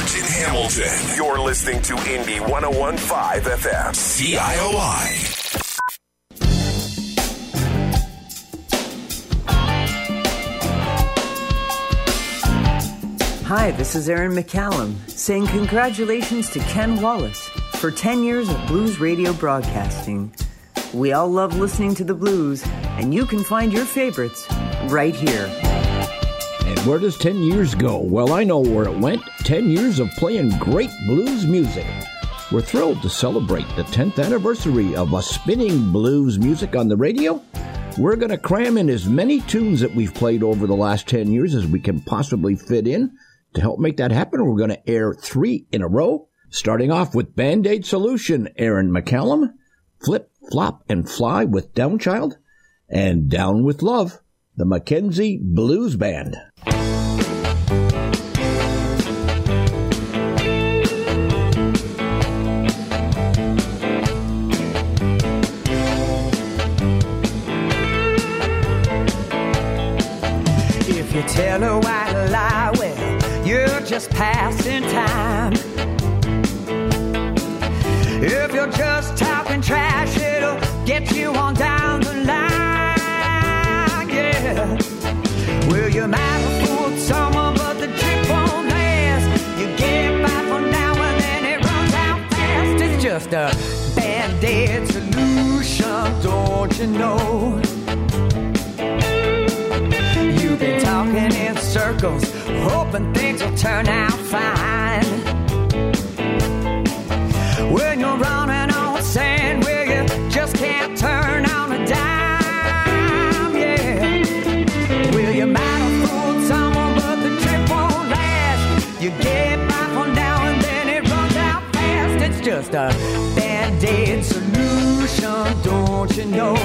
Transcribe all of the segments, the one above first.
George and Hamilton. You're listening to Indy 101.5 FM. CIOI. Hi, this is Aaron McCallum saying congratulations to Ken Wallace for 10 years of blues radio broadcasting. We all love listening to the blues, and you can find your favorites right here. And where does 10 years go? Well, I know where it went. 10 years of playing great blues music. We're thrilled to celebrate the 10th anniversary of us spinning blues music on the radio. We're going to cram in as many tunes that we've played over the last 10 years as we can possibly fit in. To help make that happen, we're going to air 3 in a row, starting off with Band-Aid Solution, Aaron McCallum, Flip, Flop, and Fly with Downchild, and Down with Love, the Mackenzie Blues Band. If you tell a white lie, well, you're just passing time. If you're just talking trash, it'll get you on down the line, yeah. Well, you might have fooled someone, but the trick won't last. You get by for now and then it runs out fast. It's just a Band-Aid solution, don't you know? You've been talking in circles, hoping things will turn out fine. When you're running on sand where you just can't turn on a dime, yeah. Well, you might have fooled someone, but the trip won't last. You get by for now and then it runs out fast. It's just a Band-Aid solution, don't you know?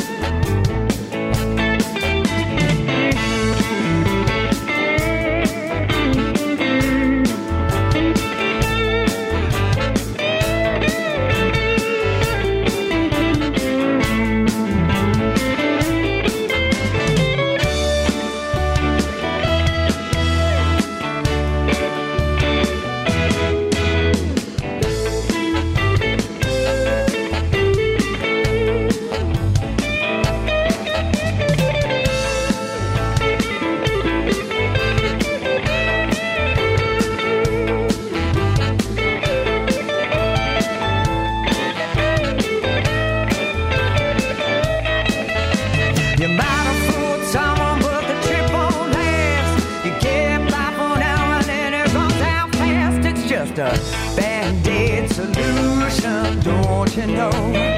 Band-Aid solution, don't you know?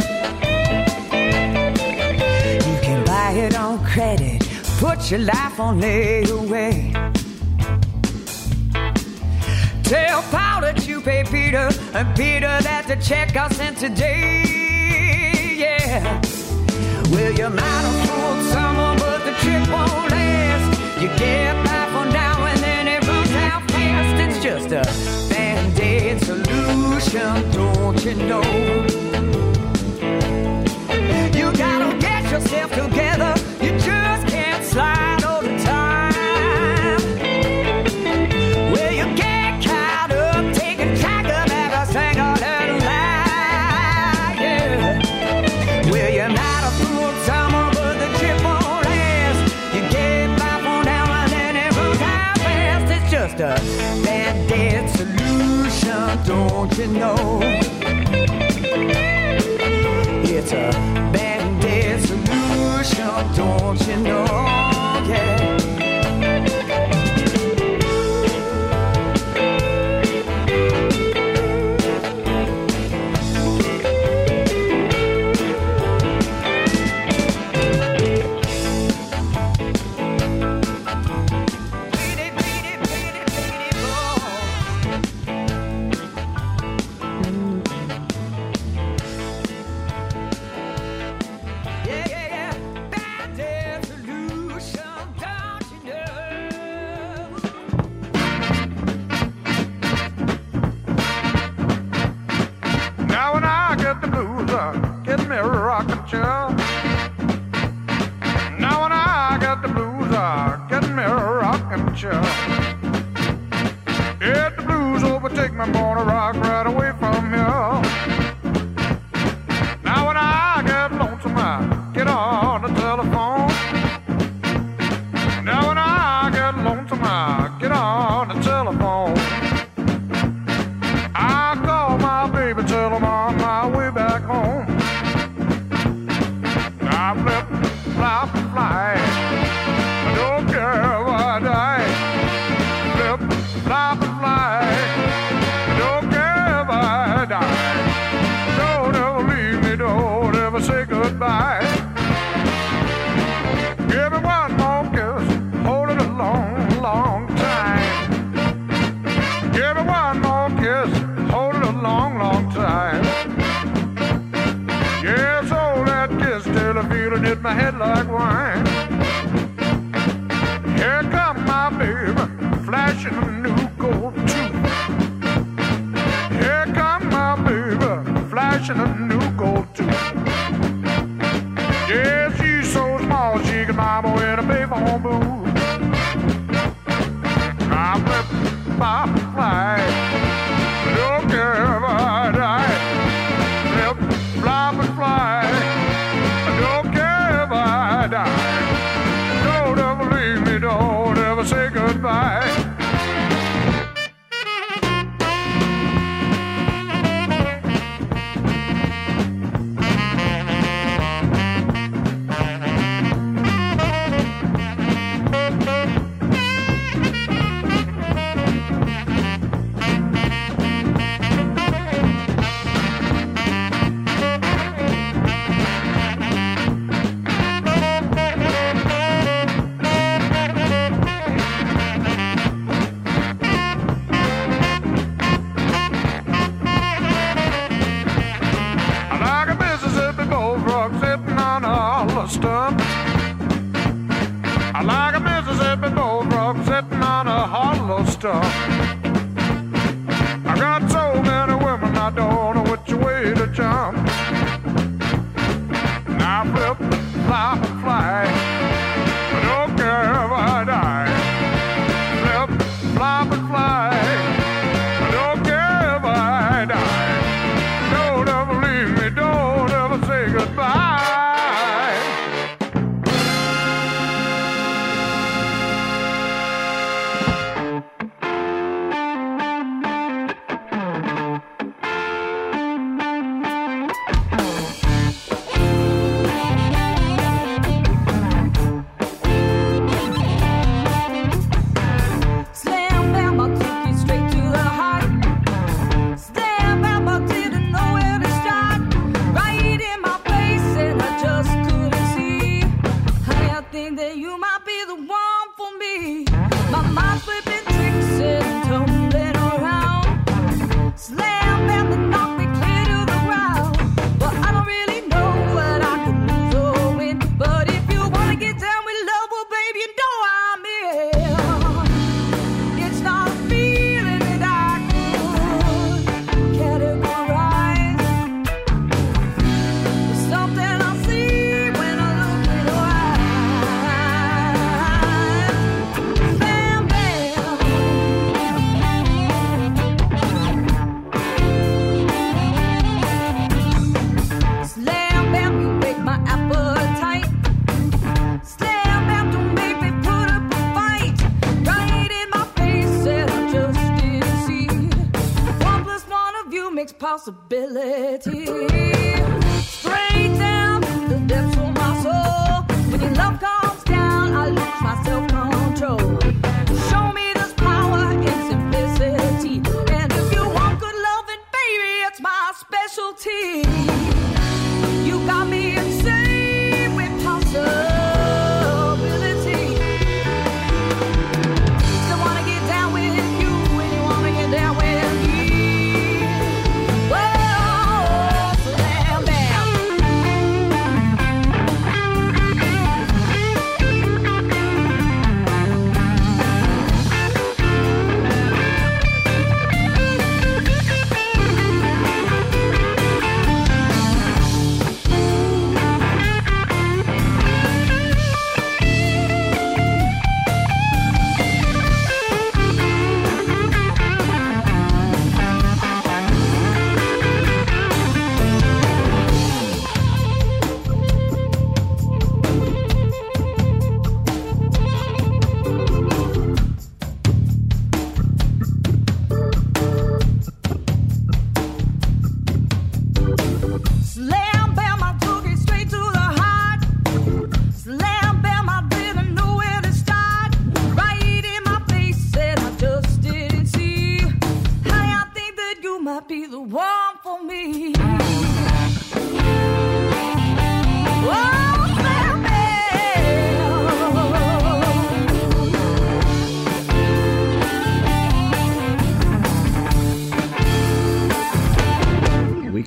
You can buy it on credit, put your life on layaway. Tell Paul that you pay Peter, and Peter that the check got sent today, yeah. Well, you might have fooled someone, but the trick won't last. You get by for now and then it runs out fast. It's just a Band-Aid solution, don't you know? You gotta get yourself together, you just can't slide all the time. Well, you get caught up taking track of every single little lie, yeah. Well, you might have fooled someone, but the trip won't last. You get by for now and then it runs out fast. It's just a Band-Aid solution, don't you know? It's a Band-Aid solution, don't you know? Yeah. Yeah, yeah, yeah. Band-Aid solution, take me, I'm gonna rock right away from here. Now when I get lonesome, I get on the telephone. Now when I get lonesome, I get on the telephone. I call my baby, tell I'm on my way back home. I flip, flop, fly. I don't care if I die. Flip, flop, fly. I don't care if I die. Don't ever leave me, don't ever say goodbye. Give me one more kiss, hold it a long, long time. Give me one more kiss, hold it a long, long time. Yes, hold that kiss till I feel it hit my head like wine. Here come my baby, flashing a new gold tooth. Here come my baby, flashing a new gold tooth. Yeah, she's so small she can mama in a payphone booth. I flip, pop, fly. I don't care if I die. Flip, flop, and fly. I don't care if I die. Don't ever leave me, don't ever say goodbye. I like a Mississippi bulldog sitting on a hollow stump. I got so many women, I don't know which way to jump. Now flip, flop, and fly. I don't care if I die. Flip, flop, and fly. I don't care if I die. Don't ever leave me, don't ever say goodbye. Possibility straight down to the depths of my soul. When your love comes down, I lose my self-control. Show me this power in simplicity, and if you want good loving, baby, it's my specialty. You got me insane with possibility. Still wanna get down with you, and you wanna get down with me.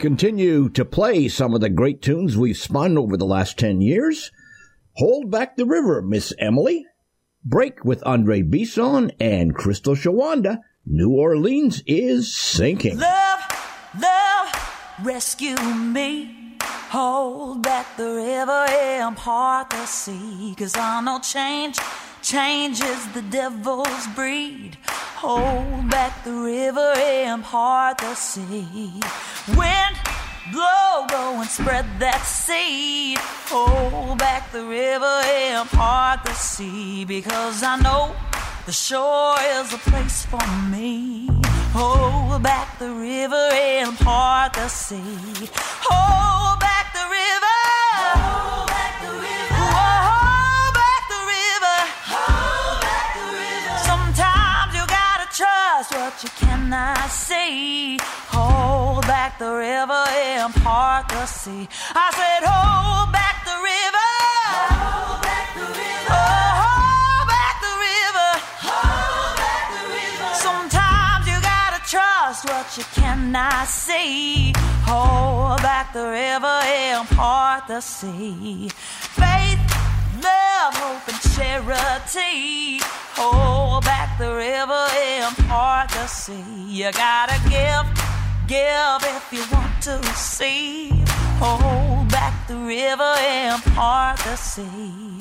continue to play some of the great tunes we've spun over the last 10 years. Hold Back the River, Miss Emily. Break with Andre Bisson and Crystal Shawanda. New Orleans is sinking. Love, love, rescue me. Hold back the river and part the sea. 'Cause I know change is the devil's breed. Hold back the river and part the sea. Wind, blow, go and spread that seed. Hold back the river and part the sea. Because I know the shore is a place for me. Hold back the river and part the sea. Hold back the river. Hold back the river. Hold back the river. Hold back the river. Sometimes you gotta trust what you cannot see. Hold back the river and part the sea. I said hold back the river. Hold back the river. Hold back the river. Hold back the river. Sometimes you gotta trust what you cannot see. Hold back the river and part the sea. Faith, love, hope, and charity. Hold back the river and part the sea. You gotta give if you want to receive. Hold back the river and part the sea.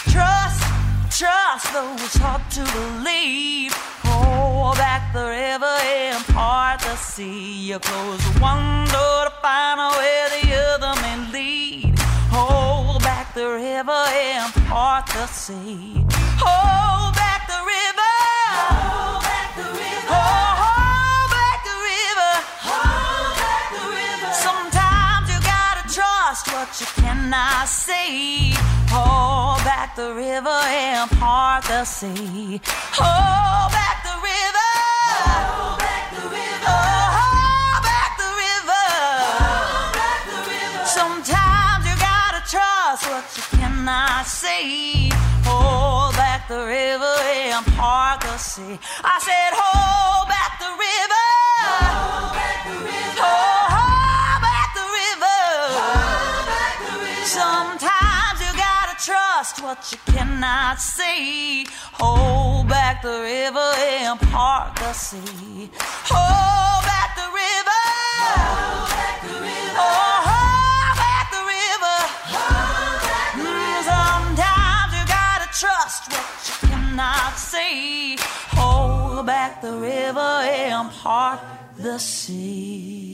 Trust, though it's hard to believe. Hold back the river and part the sea. You close one door to find out where the other may lead. Hold back the river and part the sea. Hold back the river. Hold back the river. Hold back the river. Hold back the river. Sometimes you gotta trust what you cannot see. Hold back the river and part the sea. Hold back the river. Hold back the river. Hold back the river. Hold back the river. Sometimes you gotta trust what you cannot see. Hold back the river and part the sea. I said hold back the river. Hold back the river. Hold back the river. Hold back the river. Sometimes you gotta trust what you cannot see. Hold back the river and part the sea. Hold back the river. Hold back the river. Hold back the river. Hold back the river. Sometimes you gotta trust what you cannot see. Hold back the river and part the sea.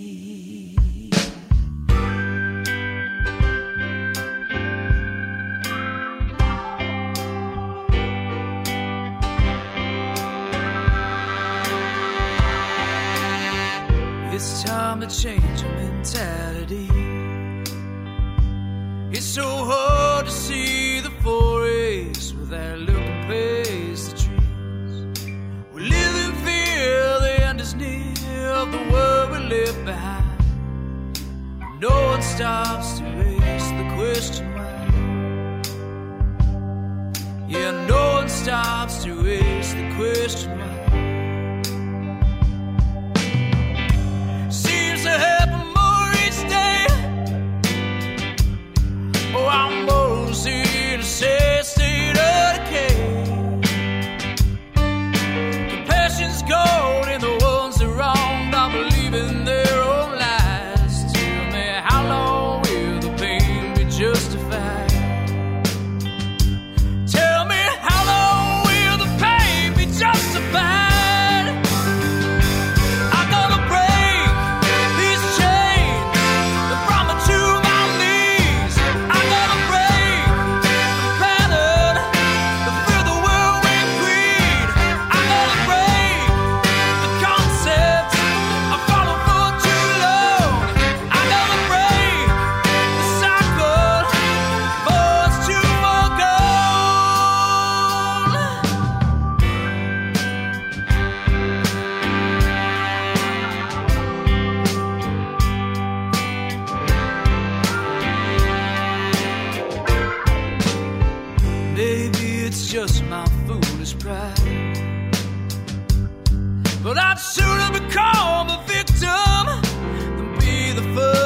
It's time to change your mentality. It's so hard to see the forest without looking past the trees. We live in fear, the end is near of the world we left behind. No one stops to raise the question why. Yeah, no one stops to raise the question why. To happen more each day. Oh, I'm most in a sad state of decay. Compassion's gone and the ones that wronged are believing their own lies. Tell me, how long will the pain be justified? Tell me, how long will the pain be justified? But I'd sooner become a victim than be the first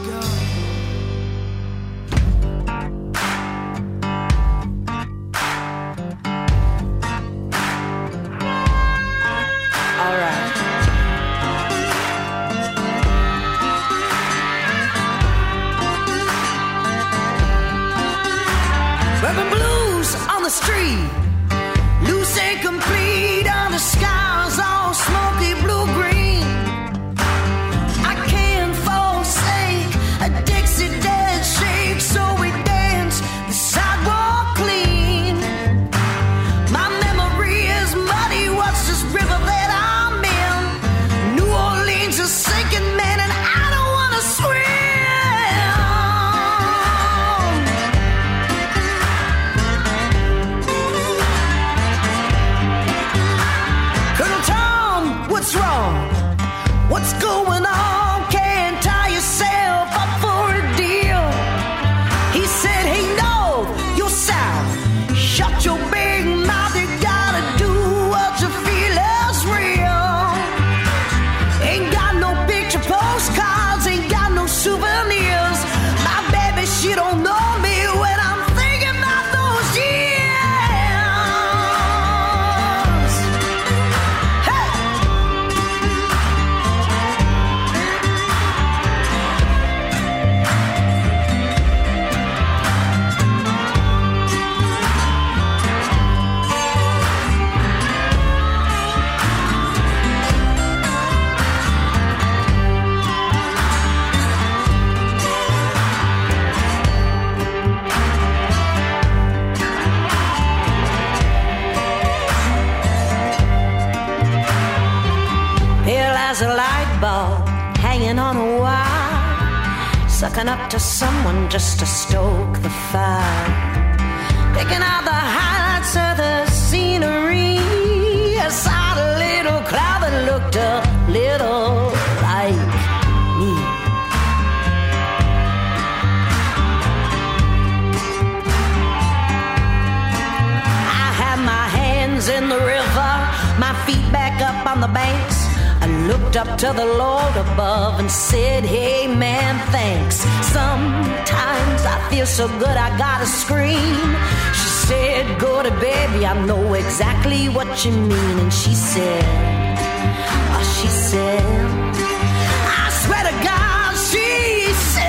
Sucking up to someone just to stoke the fire. Picking out the highlights of the scenery. I saw a little cloud that looked a little like me. I had my hands in the river, my feet back up on the banks. I looked up to the Lord above and said, hey man, thanks. Sometimes I feel so good I gotta scream. She said, go to baby, I know exactly what you mean. And she said, I swear to God, she said,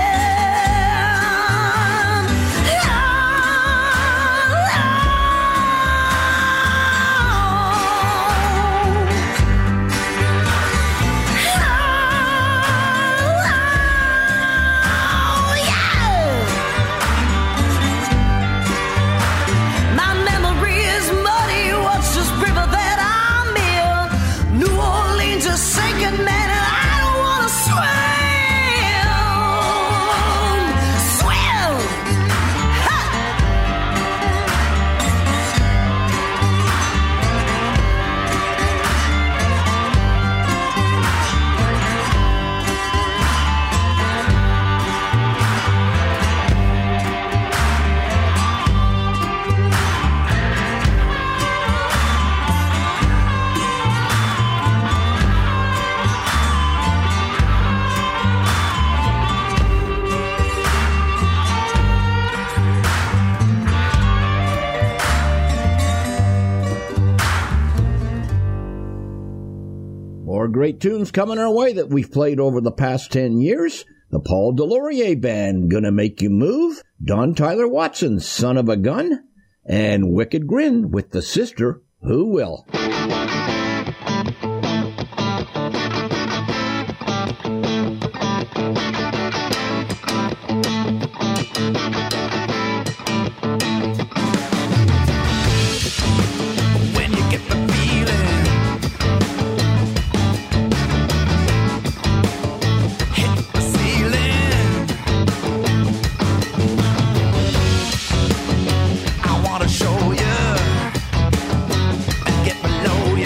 Great tunes coming our way that we've played over the past 10 years. The Paul DeLaurier Band, Gonna Make You Move, Don Tyler Watson, Son of a Gun, and Wicked Grin with the sister Who Will. Show you and get below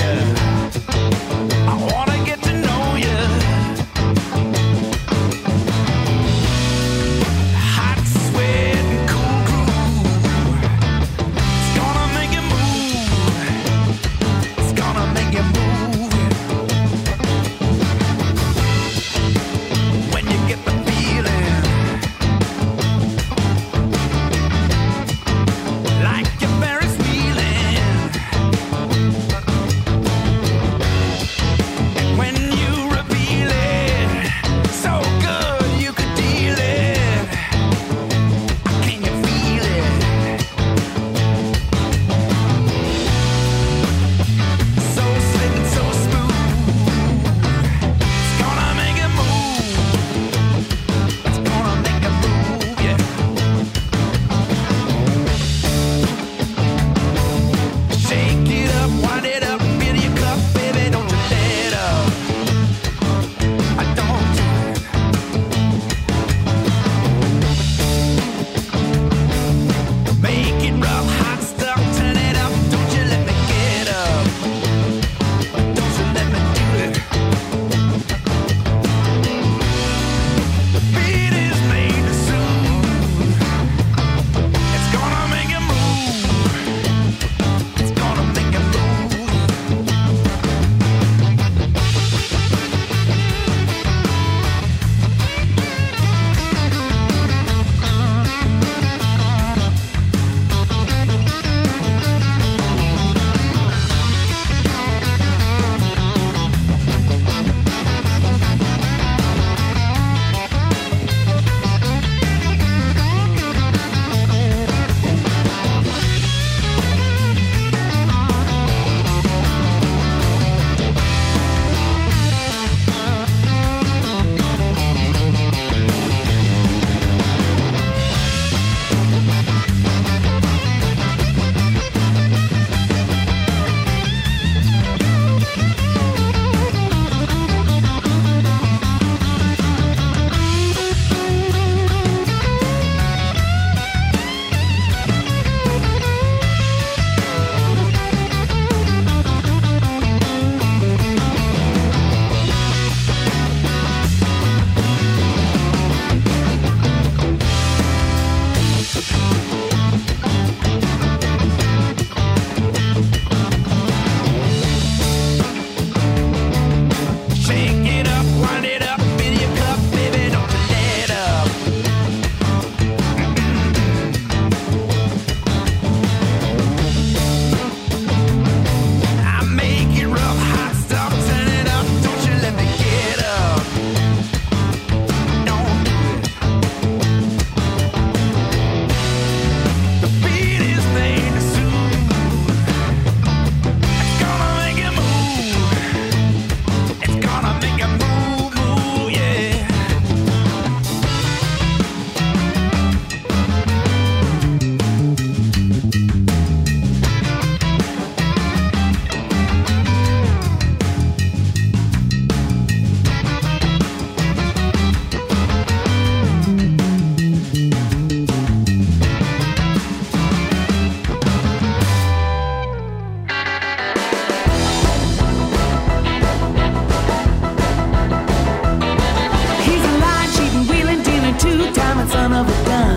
of a gun.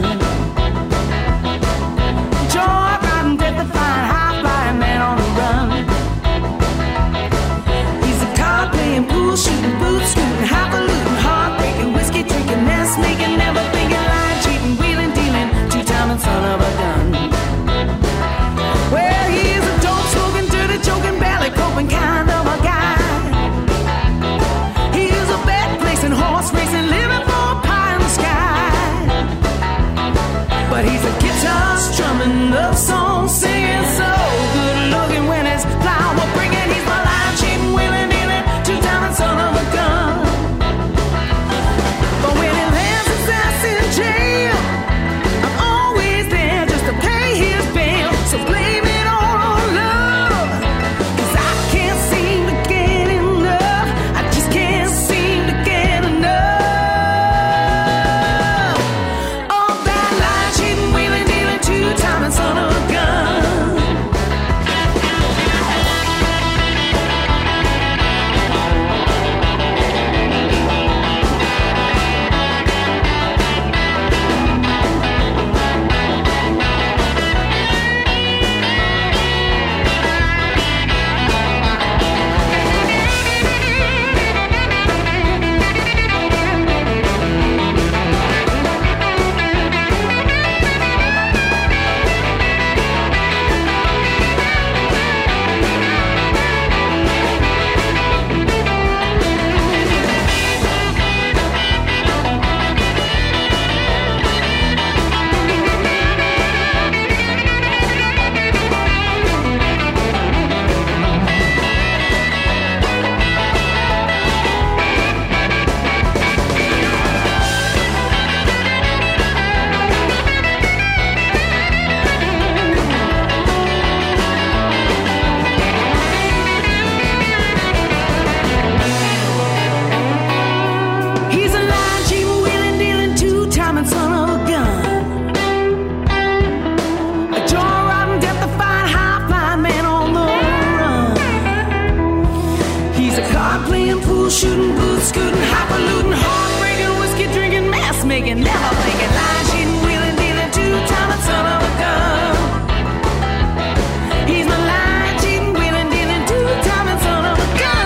Joyriding, death-defying, high-flying man on the run. He's a card-playing, pool-shooting, boot-scooting, highfalutin, heartbreaking, whiskey-drinking, mess-making, never-thinking, lying-cheating, wheeling-dealing, two-timing son of a gun. Well, he's a dope-smoking, dirty-joking, belly-coping kind of a guy. He's a bet-placing, horse-racing, living for a pie in the sky. But he's a guitar-strumming, love song singing, so good-looking when it's flower bringing. He's my line-cheating, wheeling-dealing, two-timing son of a gun. But when he lands his ass in jail, I'm always there just to pay his bail. So blame it all on love, 'cause I can't seem to get enough. I just can't seem to get enough of that line cheating, wheeling, dealing, two-timing son of a gun. He's a line cheating, wheeling, dealing, two-timing son of a gun. A joyriding, death-defying, high-flying man on the run. He's a card-playing, pool-shooting, boot-scooting, highfalutin, heartbreaking, whiskey-drinking, mess-making, never-thinking, line cheating, wheeling, dealing, two-timing son of a gun. He's my line cheating, wheeling, dealing, two-timing son of a gun.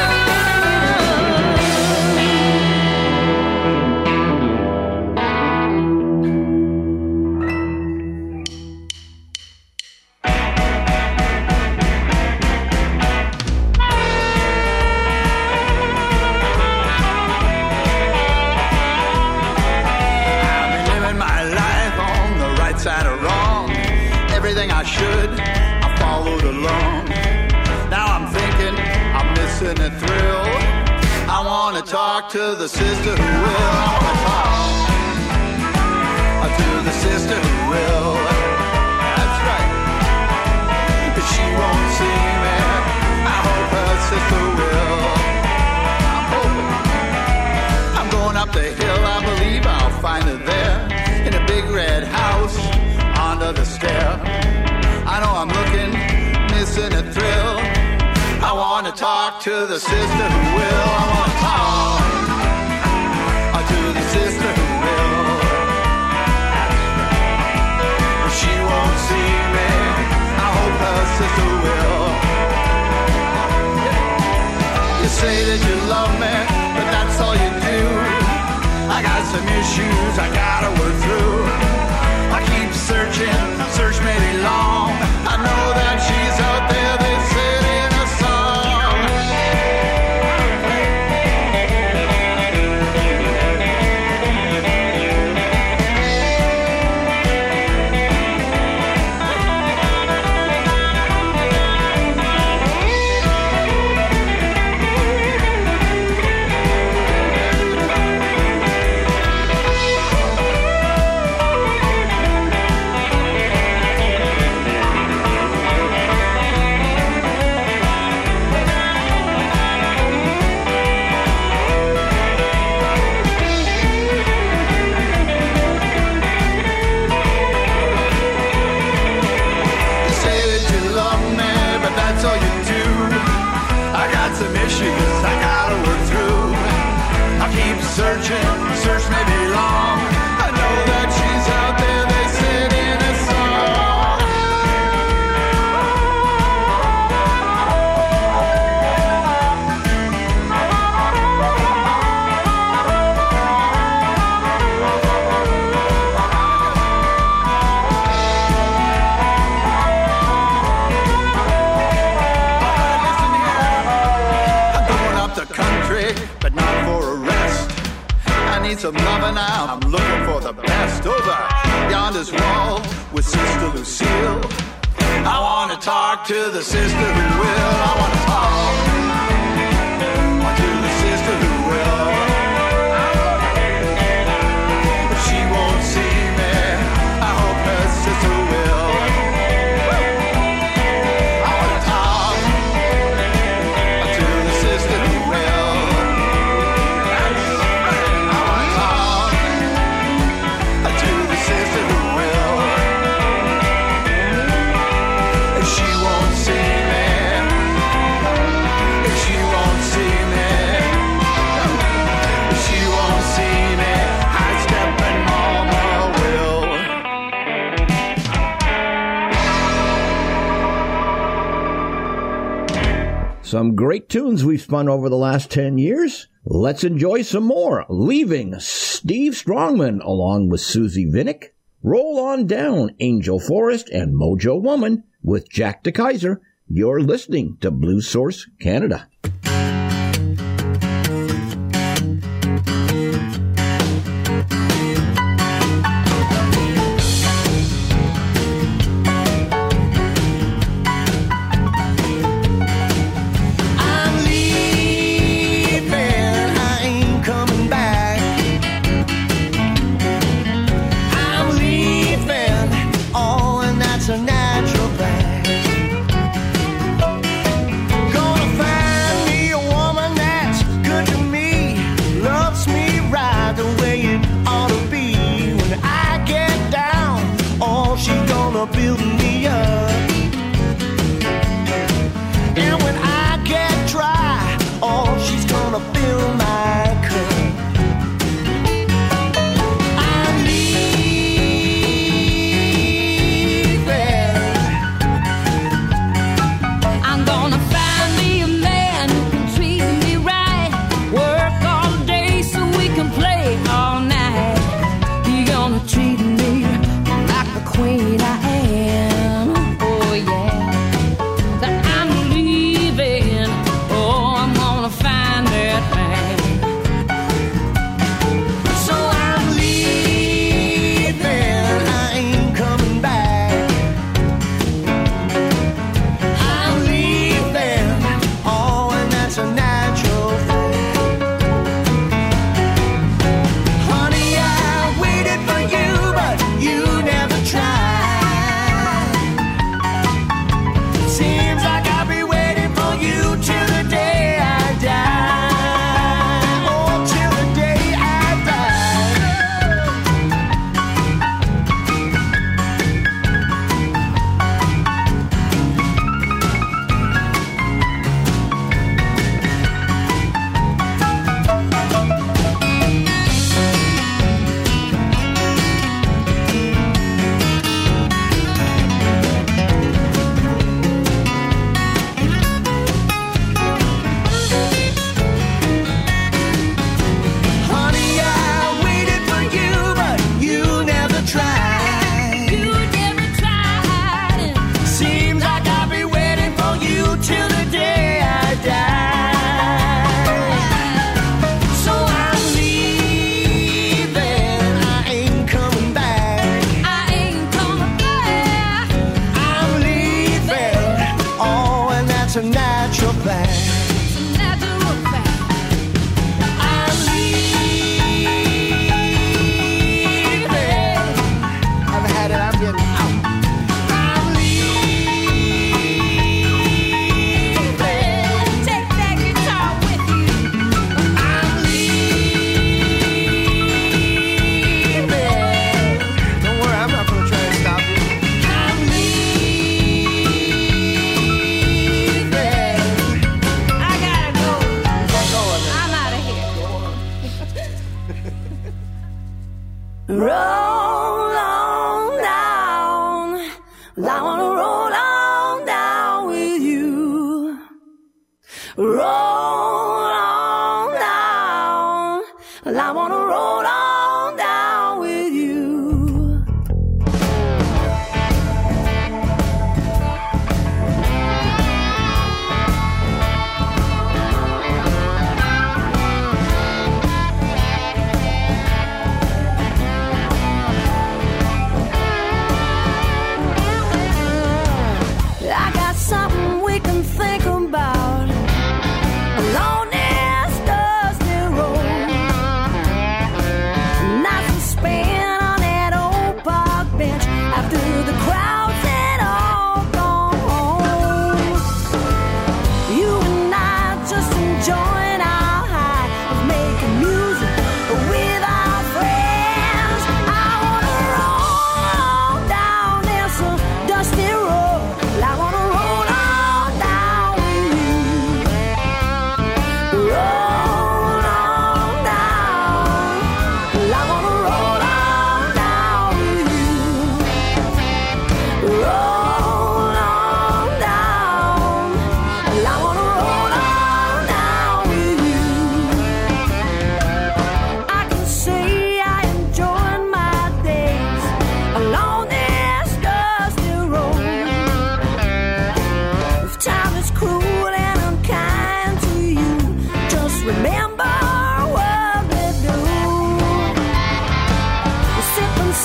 I've been living my life on the right side of wrong. Everything I should, I followed along. Now I'm thinking I'm missing a thrill. I wanna talk to the sister who will. I wanna talk to the sister who will. That's right. But she won't see me. I hope her sister will. I'm hoping. I'm going up the hill, I believe I'll find her there. In a big red house, under the stair. I know I'm looking, missing a thrill. I wanna talk to the sister who will. I wanna talk to the sister who will. But she won't see me. I hope her sister will. You say that you love me, but that's all you do. I got some issues I gotta work through. I keep searching, search may be long. I know that she's out there, they said in a song. searching, search may be long. I know that passed over yonder's wall with Sister Lucille. I want to talk to the sister who will. I want to talk to the sister who will. But she won't see me. I hope her sister will. I want to talk to the sister who will. I want to talk to the sister who will. If she won't see me, if she won't see me, if she won't see me, high stepping mama will. Some great tunes we've spun over the last 10 years. Let's enjoy some more. Leaving, Steve Strongman along with Susie Vinnick. Roll On Down, Angel Forrest and Mojo Woman with Jack DeKaiser. You're listening to Blues Source Canada. I'm leaving, I ain't coming back. I'm leaving, oh, and that's a natural thing. Gonna find me a woman that's good to me, loves me right the way it ought to be. When I get down, oh, she's gonna build me up. And when I get dry, oh, she's gonna fill my cup. I'm leaving. I'm gonna find me a man who can treat me right. Work all day so we can play all night. He gonna treat me like the queen I am. Oh yeah. That I'm leaving. Oh, I'm gonna find that man. So I'm leaving, I ain't coming back. I'm leaving, oh, and that's a natural thing. Honey, I waited for you, but you never tried. Seems like I'll be waiting for you till the day I die. Oh, till the day I die. Honey, I waited for you, but you never tried. You never tried. Seems like I'll be waiting for you till the day I die. So I'm leaving, I ain't coming back. I ain't coming back. I'm leaving, oh, and that's a natural thing. It's a natural fact. I'm leaving,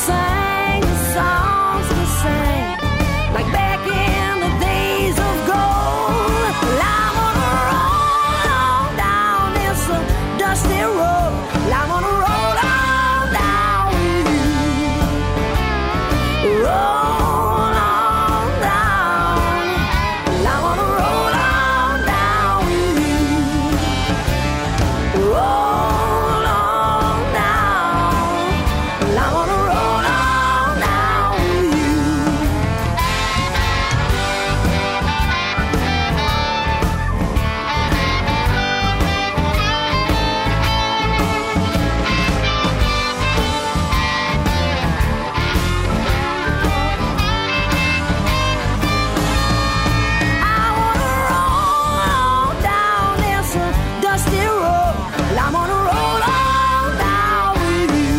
sang the songs we sang, like back in the days of gold. Well, I'm gonna roll on down this dusty road. Well, I'm gonna roll on down with you. Roll on down. Well, I'm gonna roll on down with you. Roll on down. Well, I'm gonna roll on down with you. I wanna roll on down this dusty road. Well, I'm gonna roll on down with you.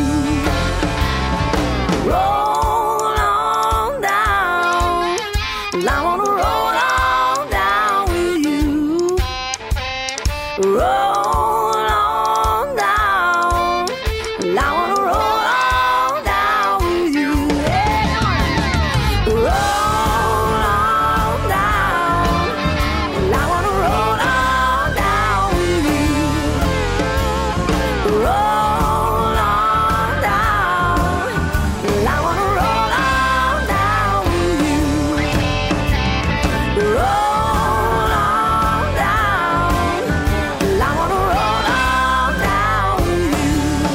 Roll on down. Well, I'm gonna roll on down with you. Roll on down. Well, I wanna roll on down with you. Yeah. Roll on down. Well, I wanna roll on down with you. Roll on down. Well, I wanna roll on down with you. Roll on down. Well, I wanna roll on down with you.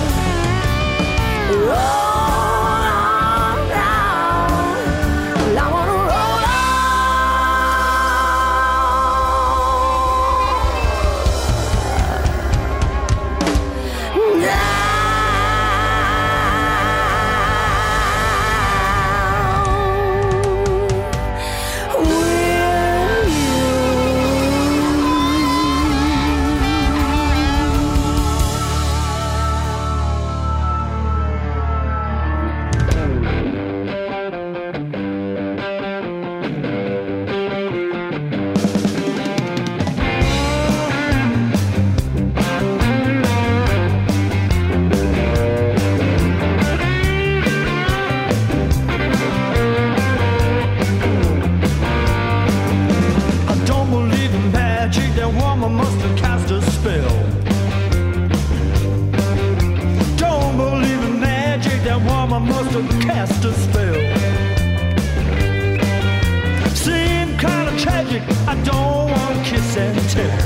Roll on down. Well, I wanna roll on down. I don't believe in magic. That woman must have cast a spell. Don't believe in magic. That woman must have cast a spell. Seemed kind of tragic. I don't want to kiss and tell.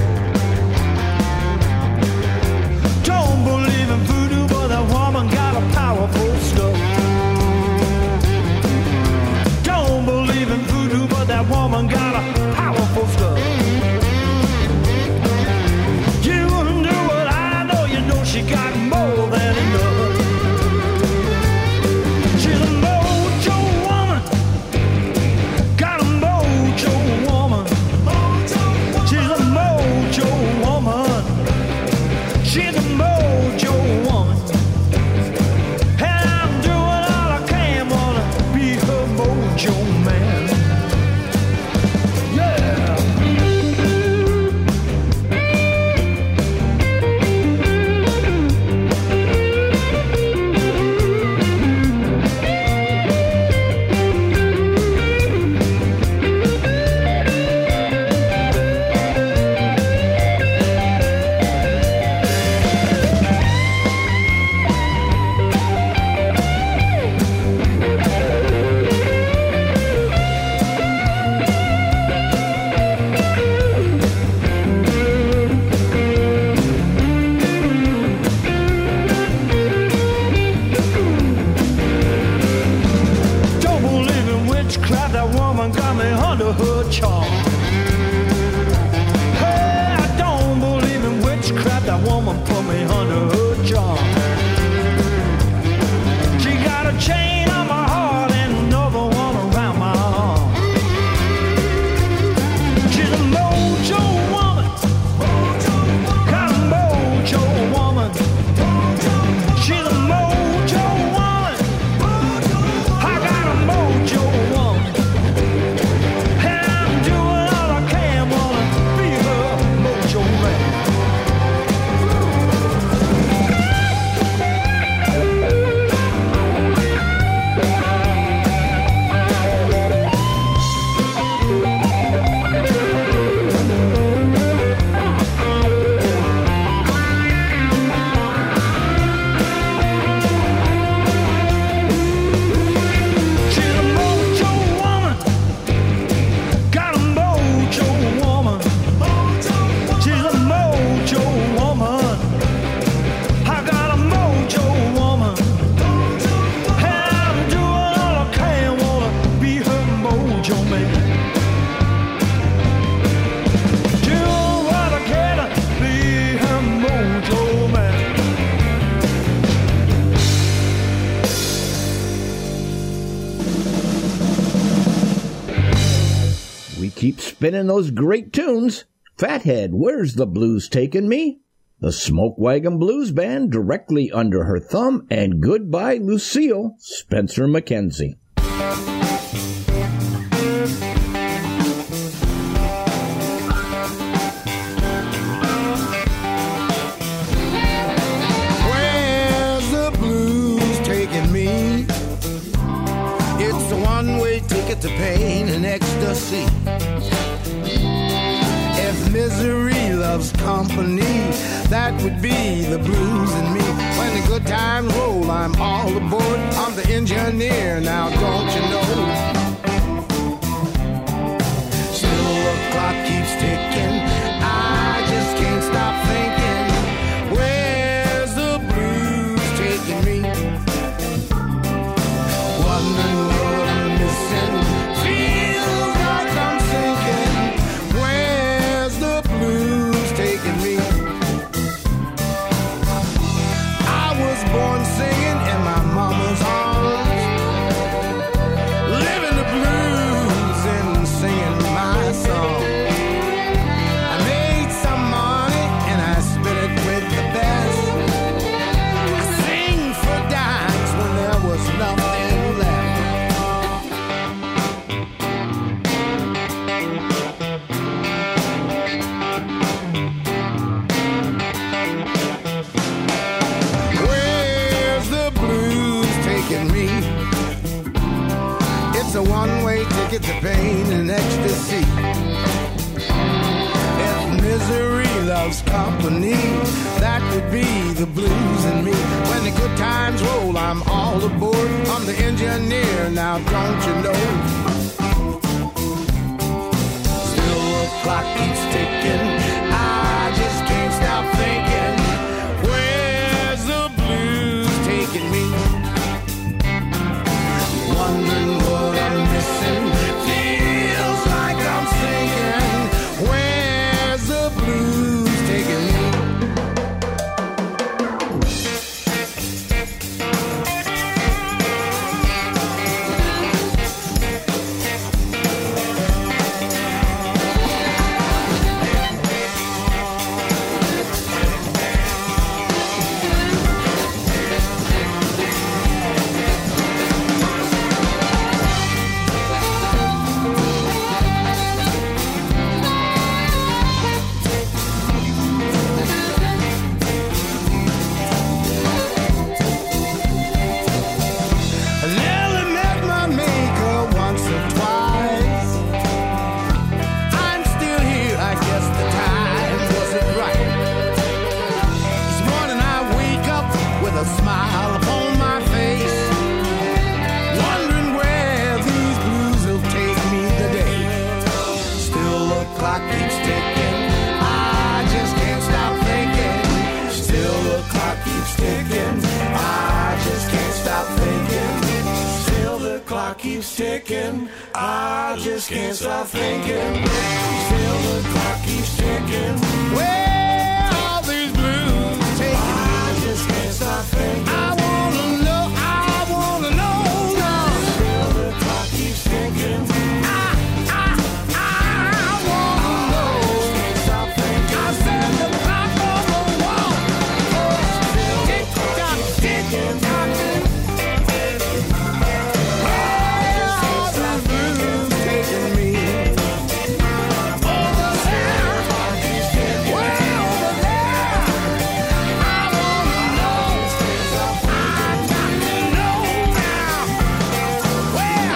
Don't believe in voodoo, but that woman got a powerful stuff. Don't believe in voodoo, but that woman got a powerful stuff. You wouldn't do what I know, you know she got more than enough. She's a mojo woman, got a mojo woman. She's a mojo woman. She's a mojo woman. And I'm doing all I can, wanna be her mojo man. Yeah. Don't believe in witchcraft, that woman got me under her charm. Hey, I don't believe in witchcraft, that woman put me under her charm. She got a chain on my heart and another one around my arm. She's a mojo woman, got a mojo woman. She's a mojo woman, I got a mojo woman. And I'm doing keep spinning those great tunes. Fathead, Where's the Blues Taking Me? The Smoke Wagon Blues Band directly under her thumb, and Goodbye Lucille, Spencer McKenzie. Where's the blues taking me? It's a one-way ticket to pain and ecstasy. If misery loves company, that would be the blues in me. When the good times roll, I'm all aboard. I'm the engineer, now don't you know? Still the clock keeps ticking, I just can't stop thinking. Where's the blues taking me? Wondering what I'm missing, feels like I'm sinking. Where's the blues taking me? I was born singing in my mama's arms, living the blues and singing my song. I made some money and I spent it with the best. I sing for dimes when there was nothing left. Where's the blues taking me? It's a one-way ticket to pain and ecstasy. If misery loves company, that would be the blues in me. When the good times roll, I'm all aboard. I'm the engineer, now don't you know? Still the clock keeps ticking, I just can't stop thinking. Where's the blues taking me? Wondering what I'm missing, feels like I'm sinking. Where's the blues taking me? I nearly met my maker once or twice. I'm still here, I guess the time wasn't right. This morning I wake up with a smile upon my face, wondering where these blues will take me today. Still the clock keeps ticking, I just can't stop thinking. Still the clock keeps ticking, I just can't stop thinking. Still the clock keeps ticking, I just can't stop thinking. Still the clock keeps ticking. Where are these blues taking me? I just can't stop thinking. I wanna know now. Still the clock keeps ticking. I wanna know. Can't stop thinking. I said the clock on the wall. Tick tock, ticking, ticking. Where are the blues taking me? Over there, way over there. I wanna know. I got to know now. Where?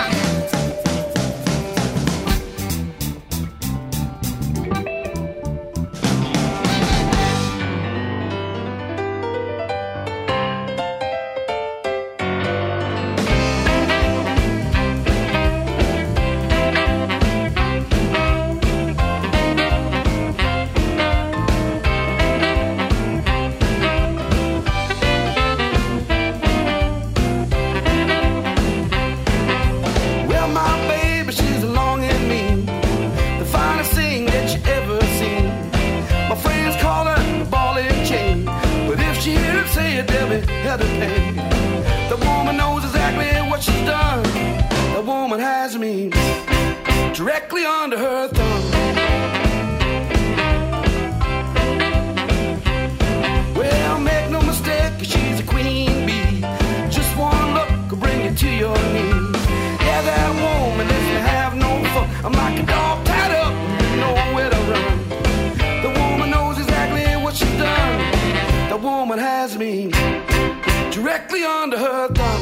Well, my baby, she's longing me, the finest thing that you ever seen. My friends call her the ball and chain, but if she hear it say it, they'll be held to pay. The woman knows exactly what she's done. The woman has me directly under her thumb. Well, make no mistake, she's a queen bee. Just one look will bring you to your knees. Yeah, that woman lets me have no fun. I'm like a dog tied up, nowhere to run. The woman knows exactly what she's done. The woman has me directly under her thumb.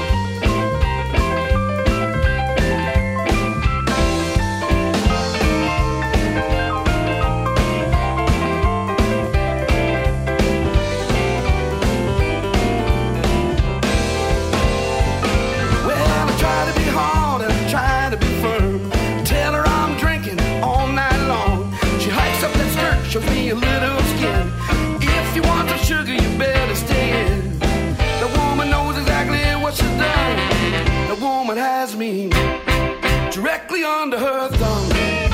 Shows me a little skin. If you want some sugar, you better stay in. The woman knows exactly what she's done. The woman has me directly under her thumb.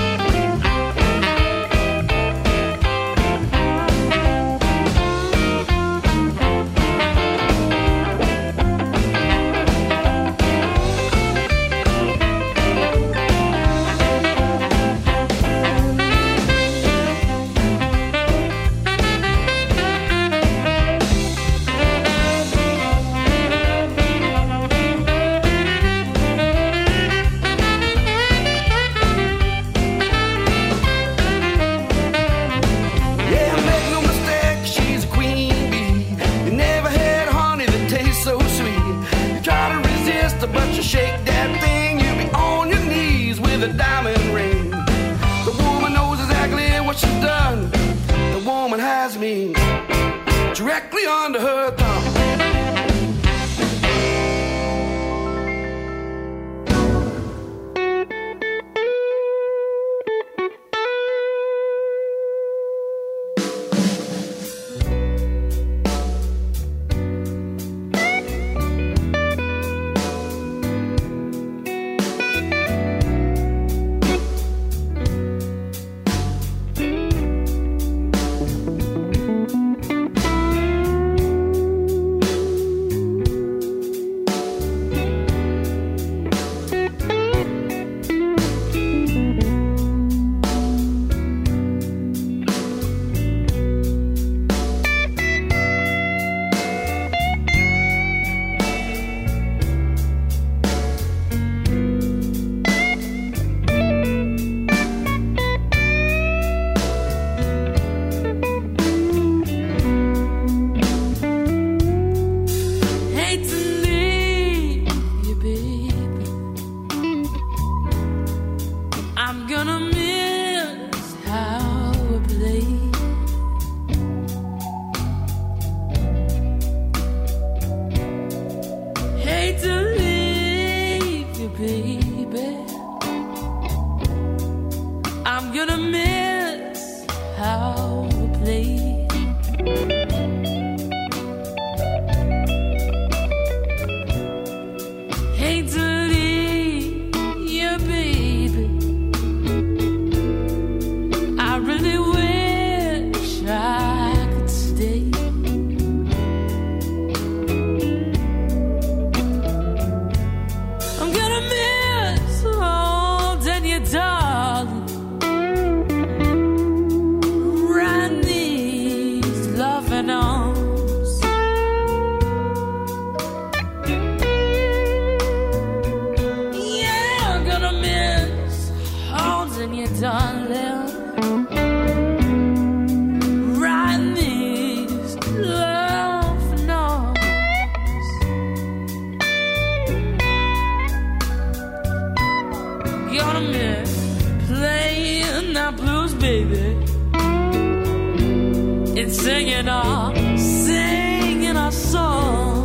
But you shake that thing, you'll be on your knees with a diamond ring. The woman knows exactly what she's done. The woman has me directly under her thumb. Singing our song.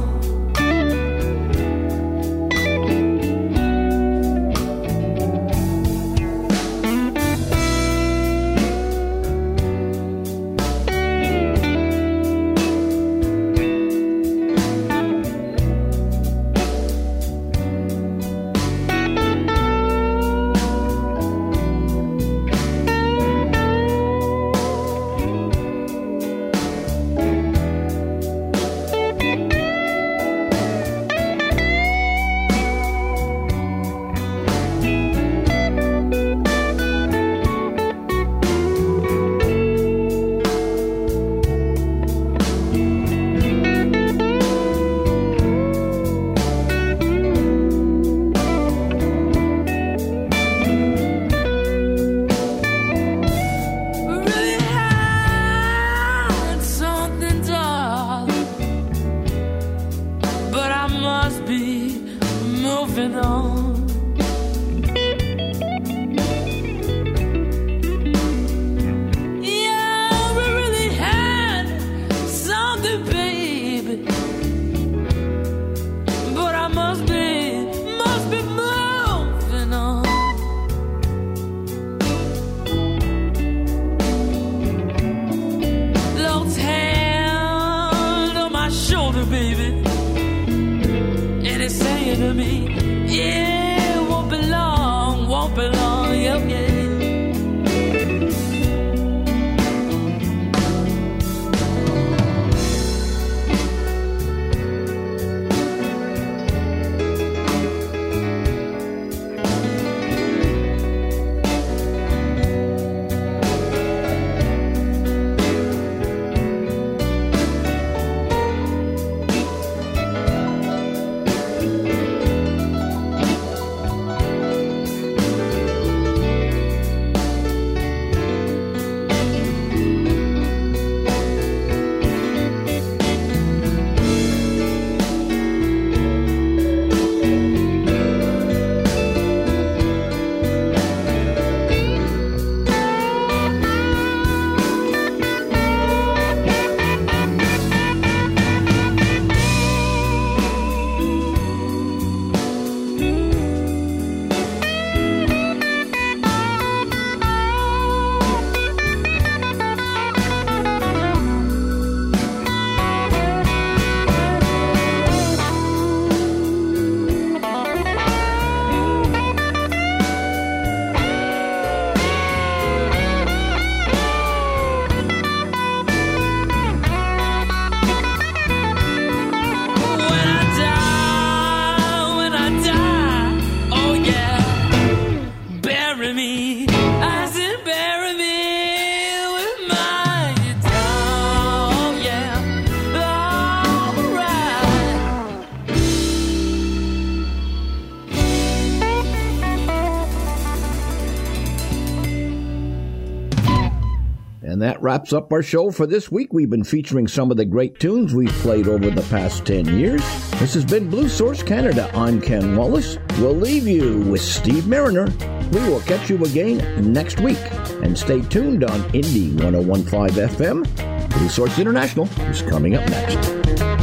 on. Yeah, we really had something, baby, but I must be moving on. Love's hand on my shoulder, baby, and it's saying to me, yeah, won't be long, yep, yeah. And that wraps up our show for this week. We've been featuring some of the great tunes we've played over the past 10 years. This has been Blue Source Canada. I'm Ken Wallace. We'll leave you with Steve Mariner. We will catch you again next week. And stay tuned on Indie 101.5 FM. Blue Source International is coming up next.